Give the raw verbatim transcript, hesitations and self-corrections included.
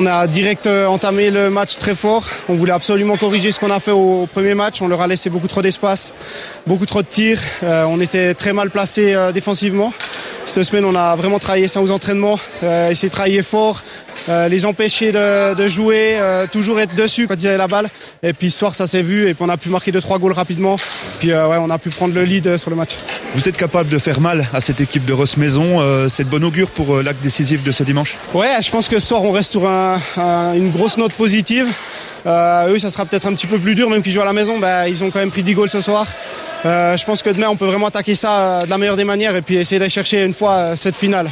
a direct entamé le match très fort. On voulait absolument corriger ce qu'on a fait au, au premier match. On leur a laissé beaucoup trop d'espace, beaucoup trop de tirs. Euh, on était très mal placés euh, défensivement. Cette semaine, on a vraiment travaillé ça aux entraînements, euh, essayé de travailler fort, euh, les empêcher de, de jouer, euh, toujours être dessus quand ils avaient la balle. Et puis ce soir, ça s'est vu et puis on a pu marquer deux trois goals rapidement. Puis euh, ouais, on a pu prendre le lead euh, sur le match. Vous êtes capable de faire mal à cette équipe de Rosse-Maison. Euh, c'est de bon augure pour euh, l'acte décisif de ce dimanche? Ouais, je pense que ce soir, on reste sur un, un, une grosse note positive. Euh, eux, ça sera peut-être un petit peu plus dur, même qu'ils jouent à la maison. Bah, ils ont quand même pris dix goals ce soir. Euh, je pense que demain, on peut vraiment attaquer ça de la meilleure des manières et puis essayer d'aller chercher une fois cette finale.